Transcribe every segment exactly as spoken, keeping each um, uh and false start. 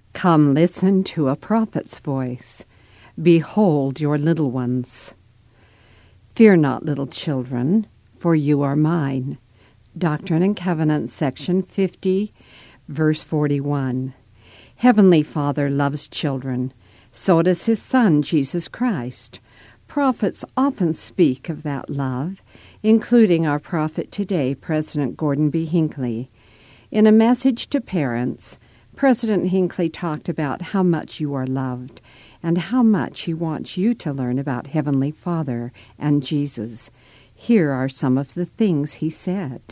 Come listen to a prophet's voice. Behold your little ones. Fear not, little children, for you are mine. Doctrine and Covenants, section fifty, verse forty-one. Heavenly Father loves children. So does his Son, Jesus Christ. Prophets often speak of that love, including our prophet today, President Gordon B. Hinckley. In a message to parents, President Hinckley talked about how much you are loved and how much he wants you to learn about Heavenly Father and Jesus. Here are some of the things he said.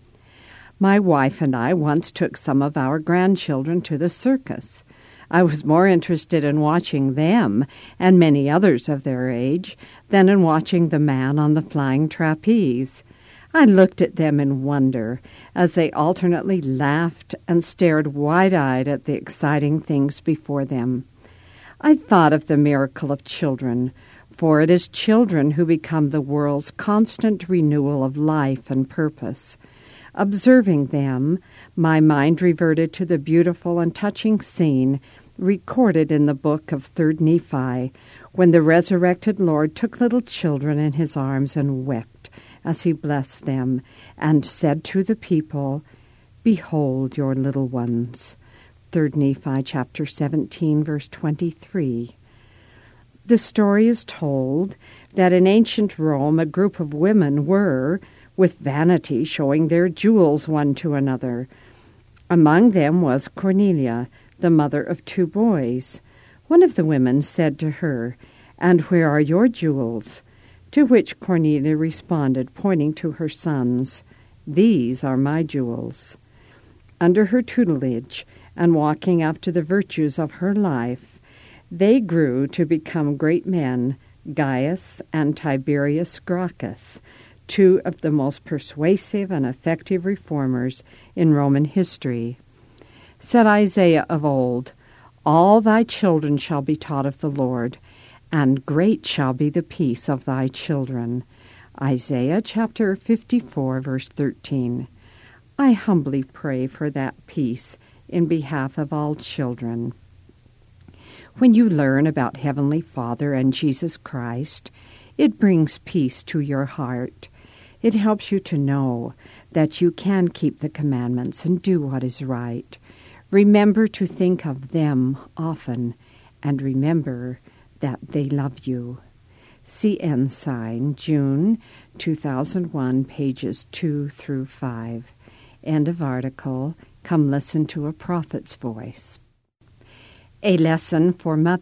My wife and I once took some of our grandchildren to the circus. I was more interested in watching them and many others of their age than in watching the man on the flying trapeze. I looked at them in wonder as they alternately laughed and stared wide-eyed at the exciting things before them. I thought of the miracle of children, for it is children who become the world's constant renewal of life and purpose. Observing them, my mind reverted to the beautiful and touching scene recorded in the book of Third Nephi, when the resurrected Lord took little children in his arms and wept as he blessed them, and said to the people, Behold your little ones. Third Nephi chapter seventeen, verse twenty-three. The story is told that in ancient Rome a group of women were, with vanity, showing their jewels one to another. Among them was Cornelia, the mother of two boys. One of the women said to her, And where are your jewels? To which Cornelia responded, pointing to her sons, These are my jewels. Under her tutelage, and walking after the virtues of her life, they grew to become great men, Gaius and Tiberius Gracchus, two of the most persuasive and effective reformers in Roman history. Said Isaiah of old, All thy children shall be taught of the Lord, and great shall be the peace of thy children. Isaiah chapter fifty-four, verse thirteen. I humbly pray for that peace in behalf of all children. When you learn about Heavenly Father and Jesus Christ, it brings peace to your heart. It helps you to know that you can keep the commandments and do what is right. Remember to think of them often, and remember that they love you. See Ensign, June two thousand one, pages two through five. End of article. Come listen to a prophet's voice. A lesson for mothers.